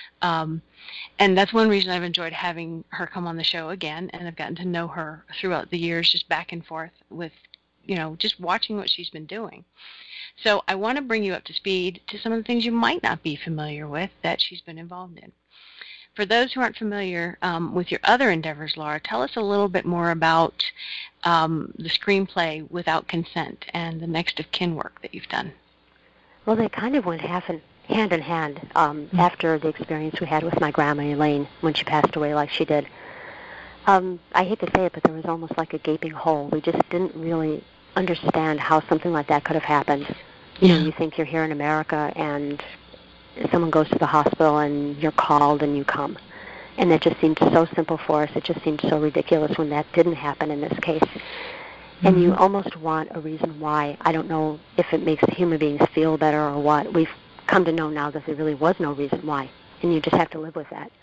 And that's one reason I've enjoyed having her come on the show again, and I've gotten to know her throughout the years, just back and forth with, just watching what she's been doing. So I want to bring you up to speed to some of the things you might not be familiar with that she's been involved in. For those who aren't familiar with your other endeavors, Laura, tell us a little bit more about the screenplay Without Consent and the next of kin work that you've done. Well, they kind of went hand in hand after the experience we had with my grandma Elaine when she passed away like she did. I hate to say it, but there was almost like a gaping hole. We just didn't really understand how something like that could have happened. You think you're here in America and someone goes to the hospital and you're called and you come. And it just seemed so simple for us. It just seemed so ridiculous when that didn't happen in this case. And you almost want a reason why. I don't know if it makes human beings feel better or what. We've come to know now that there really was no reason why, and you just have to live with that.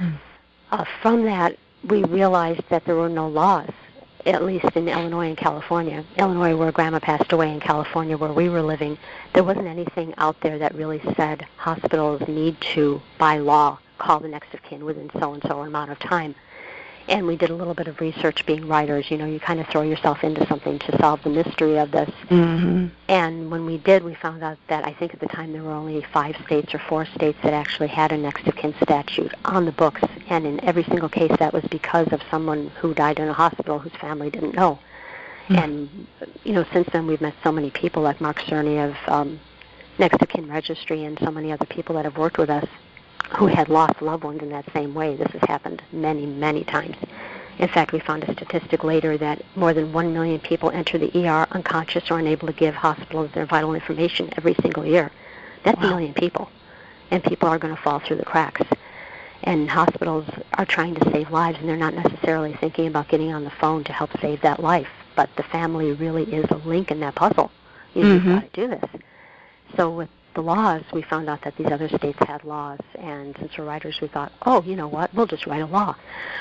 From that, we realized that there were no laws, at least in Illinois and California. Illinois, where Grandma passed away, and California, where we were living, there wasn't anything out there that really said hospitals need to, by law, call the next of kin within so-and-so amount of time. And we did a little bit of research being writers. You kind of throw yourself into something to solve the mystery of this. And when we did, we found out that I think at the time there were only 5 states or 4 states that actually had a next of kin statute on the books. And in every single case, that was because of someone who died in a hospital whose family didn't know. And, since then we've met so many people like Mark Cerny of Next of Kin Registry and so many other people that have worked with us who had lost loved ones in that same way. This has happened many, many times. In fact, we found a statistic later that more than 1 million people enter the ER unconscious or unable to give hospitals their vital information every single year. That's a million people. And people are going to fall through the cracks. And hospitals are trying to save lives, and they're not necessarily thinking about getting on the phone to help save that life. But the family really is a link in that puzzle. You've got to do this. So with the laws, we found out that these other states had laws, and since we're writers, we thought, you know what, we'll just write a law.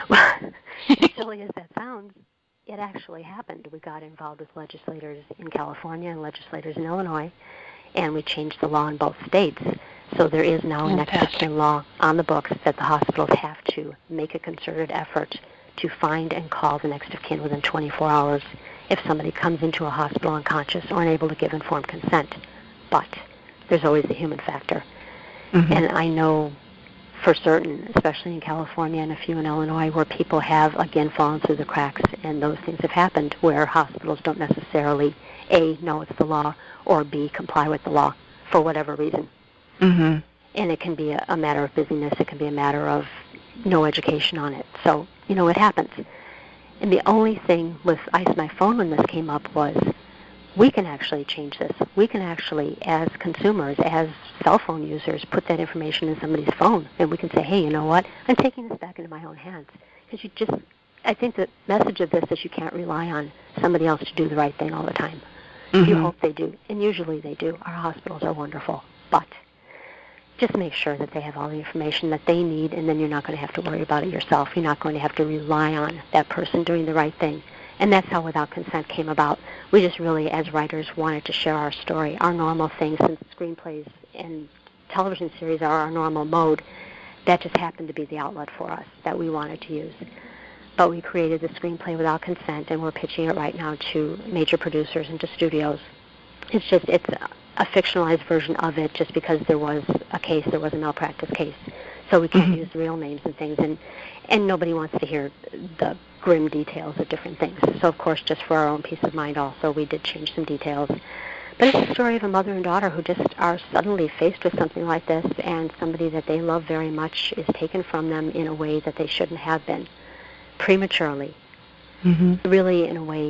As silly as that sounds, it actually happened. We got involved with legislators in California and legislators in Illinois, and we changed the law in both states. So there is now a next of kin law on the books that the hospitals have to make a concerted effort to find and call the next of kin within 24 hours if somebody comes into a hospital unconscious or unable to give informed consent. But there's always the human factor. And I know for certain, especially in California and a few in Illinois, where people have, again, fallen through the cracks, and those things have happened where hospitals don't necessarily, A, know it's the law, or B, comply with the law for whatever reason. And it can be a matter of busyness. It can be a matter of no education on it. So, it happens. And the only thing with Ice My Phone when this came up was, we can actually change this. We can actually, as consumers, as cell phone users, put that information in somebody's phone, and we can say, hey, you know what? I'm taking this back into my own hands. Because I think the message of this is you can't rely on somebody else to do the right thing all the time. You hope they do, and usually they do. Our hospitals are wonderful. But just make sure that they have all the information that they need, and then you're not going to have to worry about it yourself. You're not going to have to rely on that person doing the right thing. And that's how Without Consent came about. We just really, as writers, wanted to share our story, our normal thing, since screenplays and television series are our normal mode. That just happened to be the outlet for us that we wanted to use. But we created the screenplay Without Consent, and we're pitching it right now to major producers and to studios. It's a fictionalized version of it just because there was a malpractice case. So we can't use real names and things, and nobody wants to hear the grim details of different things. So, of course, just for our own peace of mind also, we did change some details. But it's a story of a mother and daughter who just are suddenly faced with something like this, and somebody that they love very much is taken from them in a way that they shouldn't have been, prematurely. Really,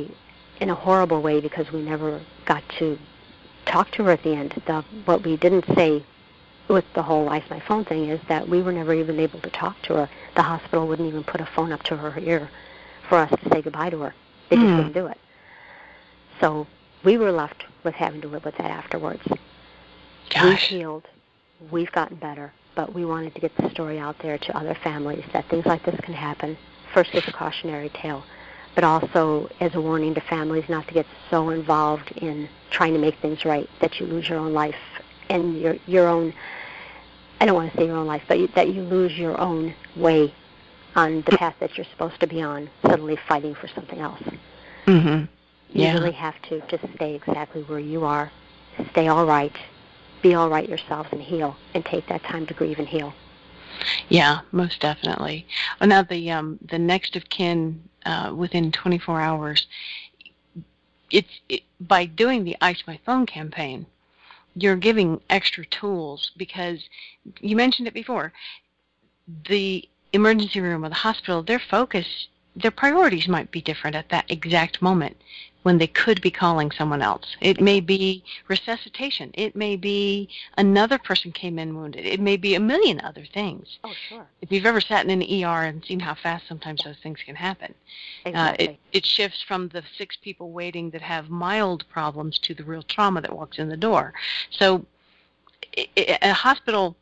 in a horrible way, because we never got to talk to her at the end. What we didn't say with the whole Ice My Phone thing is that we were never even able to talk to her. The hospital wouldn't even put a phone up to her ear for us to say goodbye to her. They just wouldn't do it. So we were left with having to live with that afterwards. Gosh. We've healed. We've gotten better. But we wanted to get the story out there to other families that things like this can happen. First as a cautionary tale, but also as a warning to families not to get so involved in trying to make things right that you lose your own life and your own, I don't want to say your own life, but that you lose your own way on the path that you're supposed to be on, suddenly fighting for something else. Mm-hmm. You really have to just stay exactly where you are, stay all right, be all right yourselves and heal, and take that time to grieve and heal. Yeah, most definitely. Well, now the next of kin within 24 hours, by doing the Ice My Phone campaign, you're giving extra tools because you mentioned it before. The emergency room or the hospital, their focus, their priorities might be different at that exact moment when they could be calling someone else. It may be resuscitation. It may be another person came in wounded. It may be a million other things. Oh, sure. If you've ever sat in an ER and seen how fast sometimes those things can happen. Exactly. It shifts from the 6 people waiting that have mild problems to the real trauma that walks in the door. So a hospital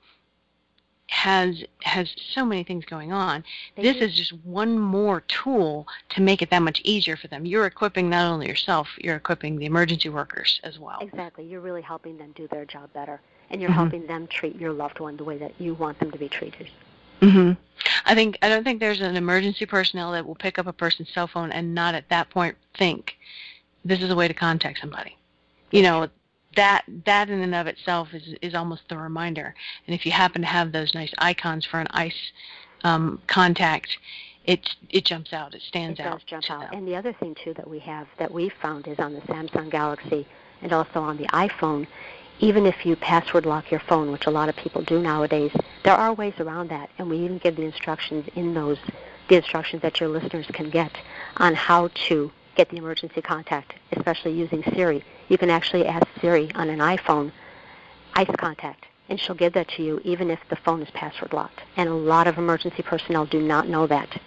has so many things going on. This is just one more tool to make it that much easier for them. You're equipping not only yourself, you're equipping the emergency workers as well. Exactly. You're really helping them do their job better, and you're helping them treat your loved one the way that you want them to be treated. Mm-hmm. I don't think there's an emergency personnel that will pick up a person's cell phone and not at that point think this is a way to contact somebody. You know, that in and of itself is almost the reminder. And if you happen to have those nice icons for an ICE contact, it jumps out. It stands out. It does jump out. And the other thing, too, that we've found is on the Samsung Galaxy and also on the iPhone, even if you password lock your phone, which a lot of people do nowadays, there are ways around that. And we even give the instructions the instructions that your listeners can get on how to get the emergency contact, especially using Siri. You can actually ask Siri on an iPhone, ICE contact, and she'll give that to you even if the phone is password locked. And a lot of emergency personnel do not know that.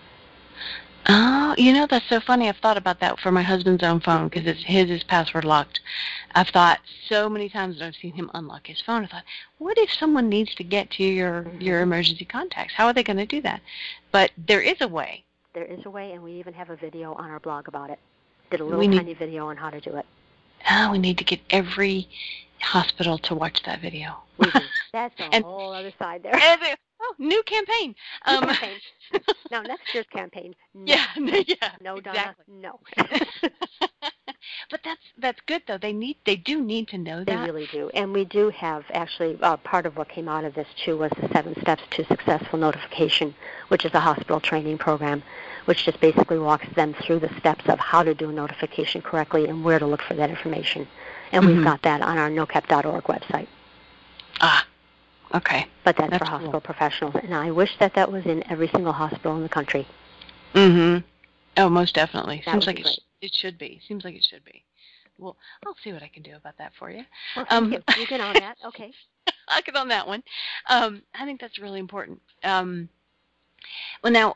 Oh, that's so funny. I've thought about that for my husband's own phone because his is password locked. I've thought so many times that I've seen him unlock his phone. I thought, what if someone needs to get to your emergency contacts? How are they going to do that? But there is a way. There is a way, and we even have a video on our blog about it. Did a little tiny video on how to do it. We need to get every hospital to watch that video. We do. That's a whole other side there. New campaign. Campaign. Now, next year's campaign. No. Yeah. No, exactly. Donna, no. But that's good, though. They do need to know that. They really do. And we do have, actually, part of what came out of this, too, was the 7 Steps to Successful Notification, which is a hospital training program, which just basically walks them through the steps of how to do a notification correctly and where to look for that information. And we've got that on our NOCAP.org website. Ah, okay. But that's for hospital professionals. And I wish that was in every single hospital in the country. Mm-hmm. Oh, most definitely. Seems like it should be. Seems like it should be. Well, I'll see what I can do about that for you. Well, thank you. You get on that. Okay. I'll get on that one. I think that's really important. Well, now,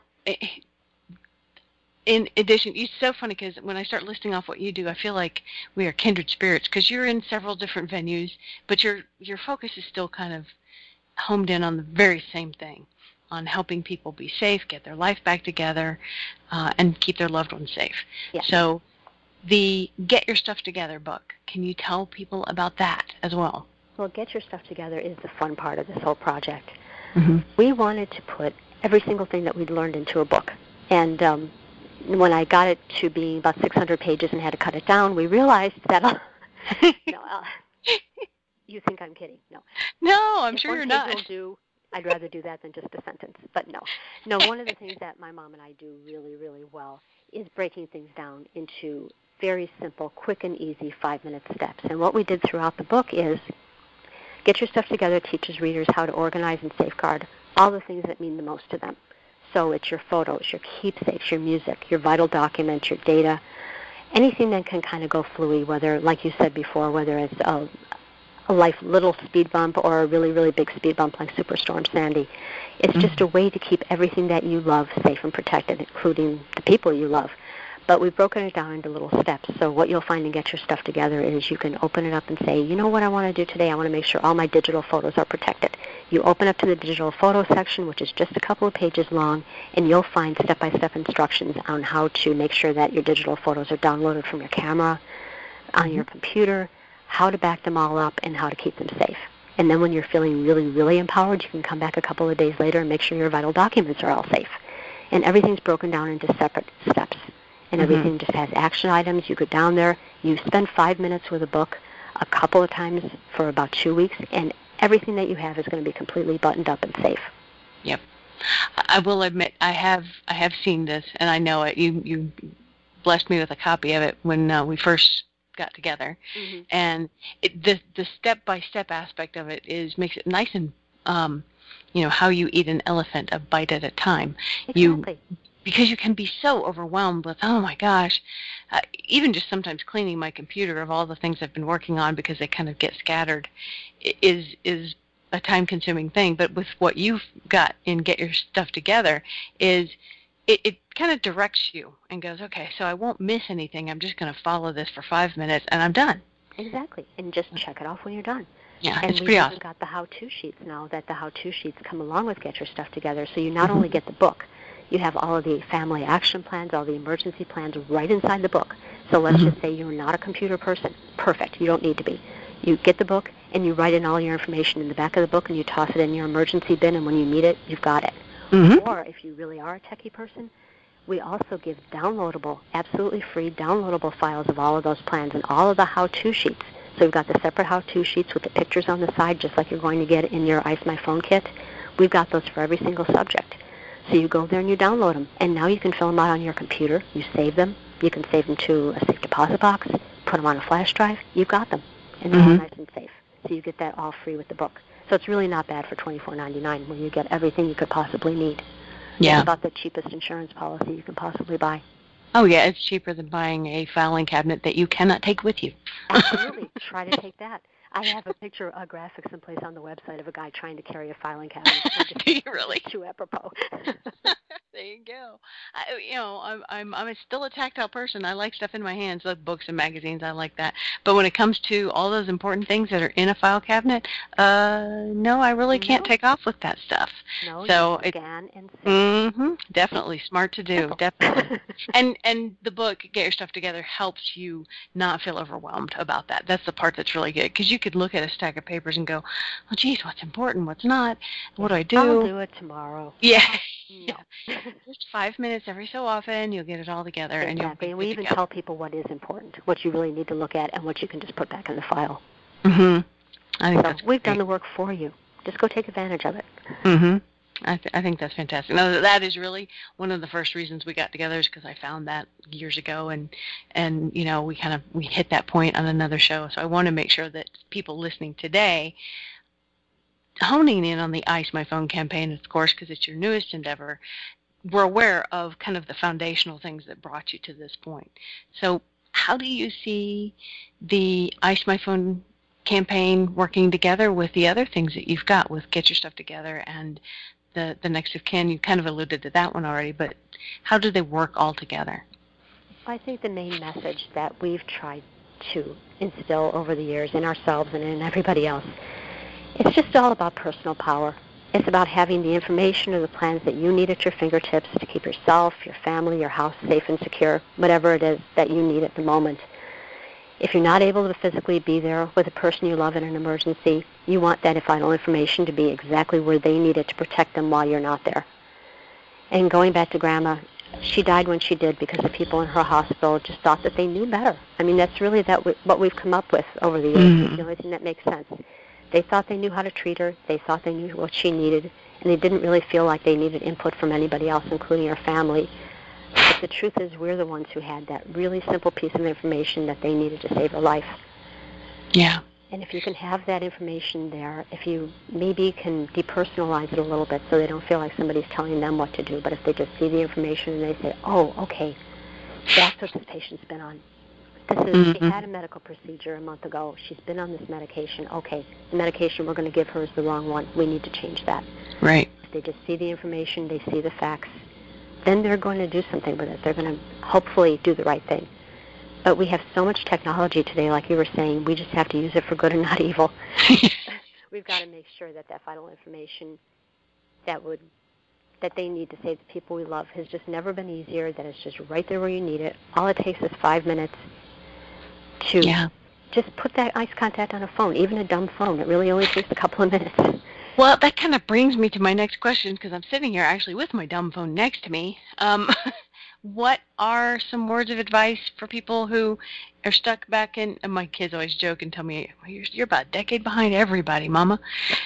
in addition, it's so funny because when I start listing off what you do, I feel like we are kindred spirits because you're in several different venues, but your focus is still kind of homed in on the very same thing, on helping people be safe, get their life back together, and keep their loved ones safe. Yes. So the Get Your Stuff Together book, can you tell people about that as well? Well, Get Your Stuff Together is the fun part of this whole project. Mm-hmm. We wanted to put every single thing that we'd learned into a book. And when I got it to be about 600 pages and had to cut it down, we realized that... you think I'm kidding. No. No, I'm sure you're not. I'd rather do that than just a sentence. But no. One of the things that my mom and I do really, really well is breaking things down into very simple, quick and easy 5-minute steps. And what we did throughout the book is Get Your Stuff Together teaches readers how to organize and safeguard all the things that mean the most to them. So it's your photos, your keepsakes, your music, your vital documents, your data, anything that can kind of go fluey, whether, like you said before, whether it's a little speed bump or a really, really big speed bump like Superstorm Sandy. It's just a way to keep everything that you love safe and protected, including the people you love. But we've broken it down into little steps. So what you'll find in Get Your Stuff Together is you can open it up and say, you know what I want to do today? I want to make sure all my digital photos are protected. You open up to the digital photo section, which is just a couple of pages long, and you'll find step-by-step instructions on how to make sure that your digital photos are downloaded from your camera, on your computer, how to back them all up, and how to keep them safe. And then when you're feeling really, really empowered, you can come back a couple of days later and make sure your vital documents are all safe. And everything's broken down into separate steps. And everything just has action items. You go down there, you spend 5 minutes with a book a couple of times for about 2 weeks, and everything that you have is going to be completely buttoned up and safe. Yep. I will admit I have seen this, and I know it. You blessed me with a copy of it when we first got together, and the step-by-step aspect of it makes it nice and how you eat an elephant a bite at a time. Exactly. Because you can be so overwhelmed with, oh my gosh, even just sometimes cleaning my computer of all the things I've been working on because they kind of get scattered is a time-consuming thing. But with what you've got in Get Your Stuff Together is it kind of directs you and goes, okay, so I won't miss anything. I'm just going to follow this for 5 minutes and I'm done. Exactly, and just check it off when you're done. Yeah, and it's pretty awesome. We've got the how-to sheets now, that the how-to sheets come along with Get Your Stuff Together, so you not only get the book, you have all of the family action plans, all the emergency plans right inside the book. So let's just say you're not a computer person. Perfect. You don't need to be. You get the book, and you write in all your information in the back of the book, and you toss it in your emergency bin, and when you need it, you've got it. Or if you really are a techie person, we also give downloadable, absolutely free downloadable files of all of those plans and all of the how-to sheets. So we've got the separate how-to sheets with the pictures on the side, just like you're going to get in your Ice My Phone kit. We've got those for every single subject. So you go there and you download them, and now you can fill them out on your computer. You save them. You can save them to a safe deposit box, put them on a flash drive. You've got them, and they're all nice and safe. So you get that all free with the book. So it's really not bad for $24.99 when you get everything you could possibly need. Yeah. It's about the cheapest insurance policy you can possibly buy. Oh, yeah, it's cheaper than buying a filing cabinet that you cannot take with you. Absolutely. Try to take that. I have a picture, a graphic someplace on the website of a guy trying to carry a filing cabinet. Do you really? Too apropos. There you go. I'm still a tactile person. I like stuff in my hands, like books and magazines. I like that. But when it comes to all those important things that are in a file cabinet, no, I really can't take off with that stuff. No, so you scan and save. Definitely smart to do. Definitely. And the book Get Your Stuff Together helps you not feel overwhelmed about that. That's the part that's really good, because you could look at a stack of papers and go, well, geez, what's important, what's not, what do I do? I'll do it tomorrow. Yeah. No. Just 5 minutes every so often, you'll get it all together. Exactly. And we even tell people what is important, what you really need to look at, and what you can just put back in the file. I think that's we've done the work for you. Just go take advantage of it. I think that's fantastic. Now, that is really one of the first reasons we got together, is because I found that years ago, and we hit that point on another show. So I want to make sure that people listening today, honing in on the Ice My Phone campaign, of course, because it's your newest endeavor, we're aware of kind of the foundational things that brought you to this point. So how do you see the Ice My Phone campaign working together with the other things that you've got with Get Your Stuff Together and the Next of Kin? You kind of alluded to that one already, but how do they work all together? I think the main message that we've tried to instill over the years in ourselves and in everybody else, it's just all about personal power. It's about having the information or the plans that you need at your fingertips to keep yourself, your family, your house safe and secure, whatever it is that you need at the moment. If you're not able to physically be there with a person you love in an emergency, you want that vital information to be exactly where they need it to protect them while you're not there. And going back to Grandma, she died when she did because the people in her hospital just thought that they knew better. I mean, that's really what we've come up with over the years. It's the only thing that makes sense. They thought they knew how to treat her. They thought they knew what she needed, and they didn't really feel like they needed input from anybody else, including her family. But the truth is, we're the ones who had that really simple piece of information that they needed to save her life. Yeah. And if you can have that information there, if you maybe can depersonalize it a little bit so they don't feel like somebody's telling them what to do, but if they just see the information and they say, oh, okay, that's what this patient's been on. She had a medical procedure a month ago. She's been on this medication. Okay, the medication we're going to give her is the wrong one. We need to change that. Right. If they just see the information, they see the facts, then they're going to do something with it. They're going to hopefully do the right thing. But we have so much technology today, like you were saying, we just have to use it for good and not evil. We've got to make sure that vital information that they need to say to people we love has just never been easier, that it's just right there where you need it. All it takes is 5 minutes to just put that eye contact on a phone, even a dumb phone. It really only takes a couple of minutes. Well, that kind of brings me to my next question, because I'm sitting here actually with my dumb phone next to me. What are some words of advice for people who are stuck back in, and my kids always joke and tell me, you're about a decade behind everybody, Mama.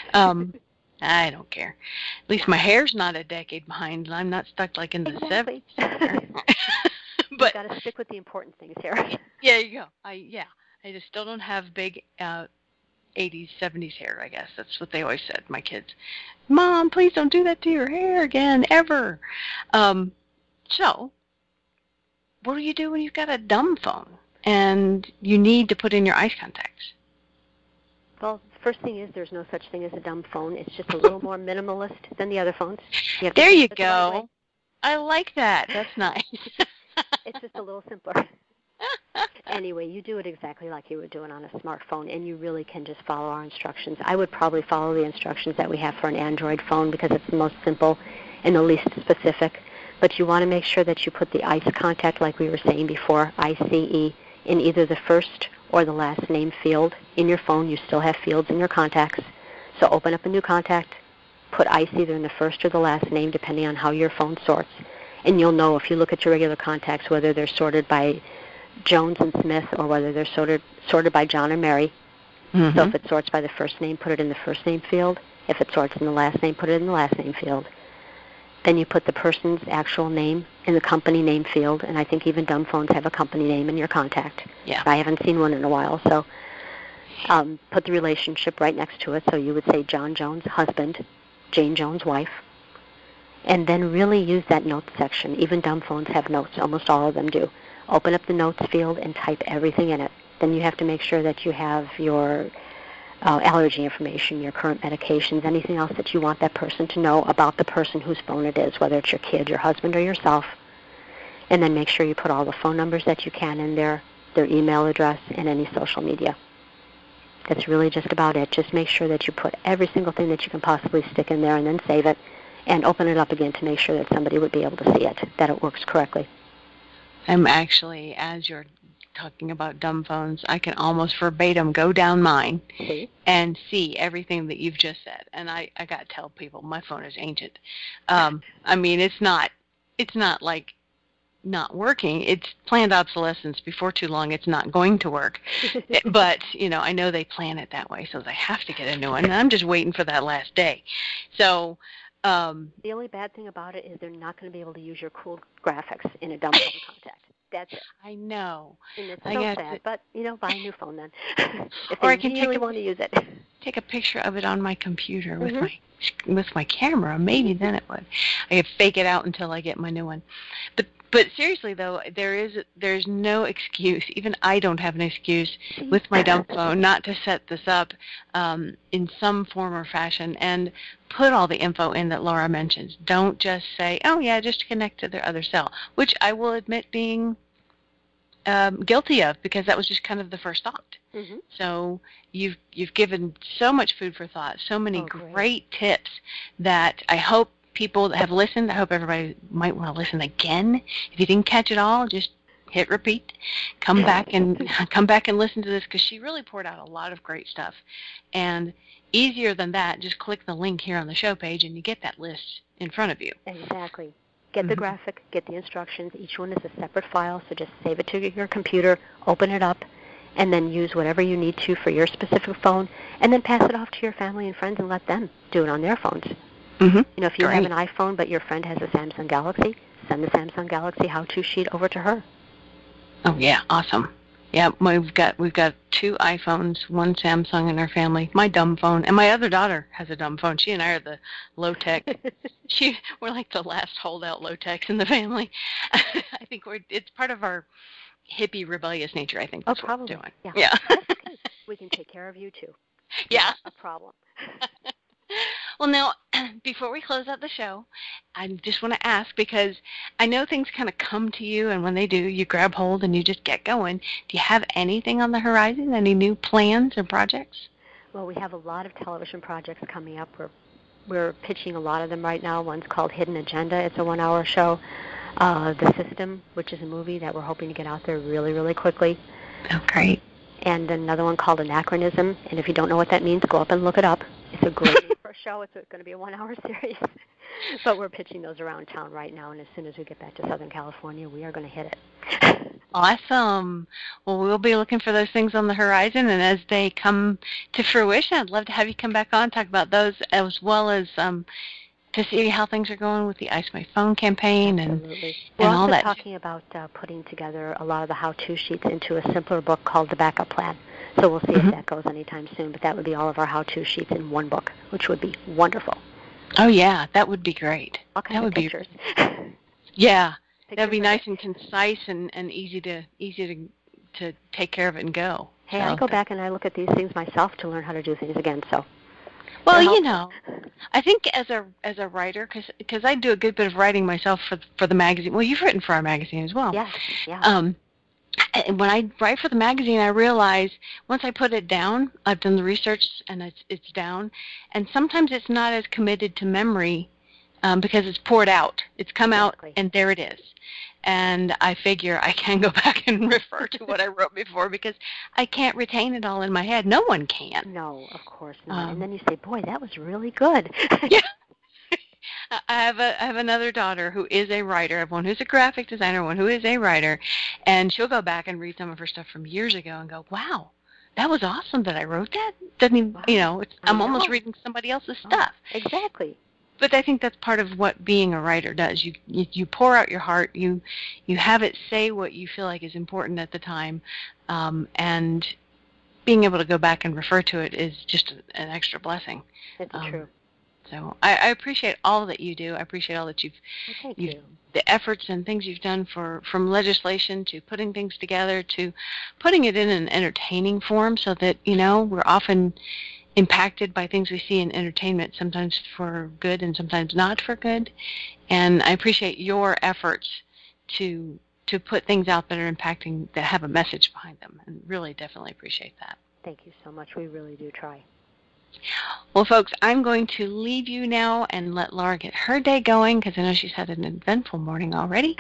I don't care. At least my hair's not a decade behind, and I'm not stuck like in the 70s. But you've got to stick with the important things here. Yeah, you go. I just still don't have big 80s, 70s hair, I guess. That's what they always said, my kids. Mom, please don't do that to your hair again, ever. So, what do you do when you've got a dumb phone and you need to put in your eye contacts? Well, first thing is there's no such thing as a dumb phone. It's just a little more minimalist than the other phones. There you go. I like that. That's nice. It's just a little simpler. Anyway, you do it exactly like you would do it on a smartphone, and you really can just follow our instructions. I would probably follow the instructions that we have for an Android phone because it's the most simple and the least specific. But you want to make sure that you put the ICE contact, like we were saying before, ICE, in either the first or the last name field in your phone. You still have fields in your contacts. So open up a new contact, put ICE either in the first or the last name, depending on how your phone sorts. And you'll know if you look at your regular contacts whether they're sorted by Jones and Smith or whether they're sorted by John or Mary. Mm-hmm. So if it sorts by the first name, put it in the first name field. If it sorts in the last name, put it in the last name field. Then you put the person's actual name in the company name field, and I think even dumb phones have a company name in your contact. Yeah. I haven't seen one in a while, so put the relationship right next to it. So you would say John Jones, husband, Jane Jones, wife. And then really use that notes section. Even dumb phones have notes. Almost all of them do. Open up the notes field and type everything in it. Then you have to make sure that you have your allergy information, your current medications, anything else that you want that person to know about the person whose phone it is, whether it's your kid, your husband, or yourself. And then make sure you put all the phone numbers that you can in there, their email address, and any social media. That's really just about it. Just make sure that you put every single thing that you can possibly stick in there and then save it and open it up again to make sure that somebody would be able to see it, that it works correctly. I'm actually, as you're talking about dumb phones, I can almost verbatim go down mine and see everything that you've just said. And I got to tell people, my phone is ancient. I mean, it's not like not working. It's planned obsolescence. Before too long, it's not going to work. But, I know they plan it that way, so they have to get a new one. And I'm just waiting for that last day. So the only bad thing about it is they're not going to be able to use your cool graphics in a dumb phone contact. That's it. I know. And it's so sad, but, buy a new phone then. If or they I can really want to use it. Take a picture of it on my computer with my camera. Maybe then it would. I could fake it out until I get my new one. But seriously, though, there's no excuse. Even I don't have an excuse with my dumb phone not to set this up in some form or fashion and put all the info in that Laura mentions. Don't just say, oh, yeah, just to connect to their other cell, which I will admit being guilty of because that was just kind of the first thought. Mm-hmm. So you've given so much food for thought, so many great tips that I hope people that have listened, I hope everybody might want to listen again. If you didn't catch it all, just hit repeat. Come back and listen to this because she really poured out a lot of great stuff. And easier than that, just click the link here on the show page and you get that list in front of you. Exactly. Get the graphic, get the instructions. Each one is a separate file, so just save it to your computer, open it up, and then use whatever you need to for your specific phone, and then pass it off to your family and friends and let them do it on their phones. Mm-hmm. If you have an iPhone but your friend has a Samsung Galaxy, send the Samsung Galaxy how-to sheet over to her. Oh, yeah, awesome. Yeah, we've got 2 iPhones, 1 Samsung in our family, my dumb phone, and my other daughter has a dumb phone. She and I are the low-tech. We're like the last holdout low-techs in the family. I think it's part of our hippie, rebellious nature, I think Oh, that's what probably. it's doing. Yeah. Yeah. That's okay. We can take care of you, too. Yeah. Not a problem. Well, now, before we close out the show, I just want to ask, because I know things kind of come to you, and when they do, you grab hold and you just get going. Do you have anything on the horizon, any new plans or projects? Well, we have a lot of television projects coming up. We're pitching a lot of them right now. One's called Hidden Agenda. It's a 1-hour show. The System, which is a movie that we're hoping to get out there really, really quickly. Oh, great. And another one called Anachronism. And if you don't know what that means, go up and look it up. It's a great name for a show. It's going to be a 1-hour series. But we're pitching those around town right now, and as soon as we get back to Southern California, we are going to hit it. Awesome. Well, we'll be looking for those things on the horizon, and as they come to fruition, I'd love to have you come back on and talk about those, as well as to see how things are going with the Ice My Phone campaign and We're all also that. talking about putting together a lot of the how-to sheets into a simpler book called The Backup Plan. So we'll see if that goes anytime soon, but that would be all of our how-to sheets in one book, which would be wonderful. Oh, yeah, that would be great. All kinds of pictures. Yeah, Pictures that'd be of nice it. and concise and easy to take care of it and go. Hey, So I go back and I look at these things myself to learn how to do things again, so. Well, They're you know, I think as a writer, because I do a good bit of writing myself for the magazine. Well, you've written for our magazine as well. Yes, yeah. When I write for the magazine, I realize once I put it down, I've done the research and it's down, and sometimes it's not as committed to memory because it's poured out. It's come out, and there it is. And I figure I can go back and refer to what I wrote before because I can't retain it all in my head. No one can. No, of course not. And then you say, boy, that was really good. Yeah. I have another daughter who is a writer. I have one who's a graphic designer, one who is a writer, and she'll go back and read some of her stuff from years ago and go, "Wow, that was awesome that I wrote that." Doesn't even, I'm almost reading somebody else's stuff. Exactly. But I think that's part of what being a writer does. You pour out your heart. You have it say what you feel like is important at the time, and being able to go back and refer to it is just an extra blessing. It's true. So I appreciate all that you do. I appreciate all that Thank you. The efforts and things you've done from legislation to putting things together to putting it in an entertaining form so that, we're often impacted by things we see in entertainment, sometimes for good and sometimes not for good. And I appreciate your efforts to put things out that are impacting, that have a message behind them, and really definitely appreciate that. Thank you so much. We really do try. Well, folks, I'm going to leave you now and let Laura get her day going because I know she's had an eventful morning already.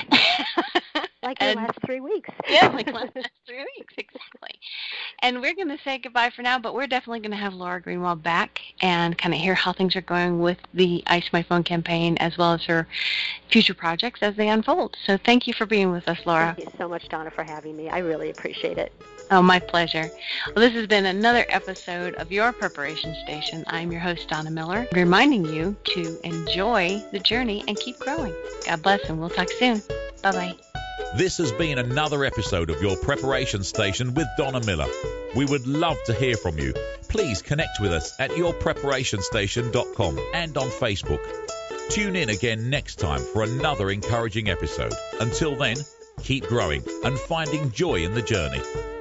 Like your last 3 weeks. Yeah, like last 3 weeks, exactly. And we're going to say goodbye for now, but we're definitely going to have Laura Greenwald back and kind of hear how things are going with the Ice My Phone campaign as well as her future projects as they unfold. So thank you for being with us, Laura. Thank you so much, Donna, for having me. I really appreciate it. Oh, my pleasure. Well, this has been another episode of Your Preparation Station. I'm your host, Donna Miller, reminding you to enjoy the journey and keep growing. God bless, and we'll talk soon. Bye-bye. This has been another episode of Your Preparation Station with Donna Miller. We would love to hear from you. Please connect with us at yourpreparationstation.com and on Facebook. Tune in again next time for another encouraging episode. Until then, keep growing and finding joy in the journey.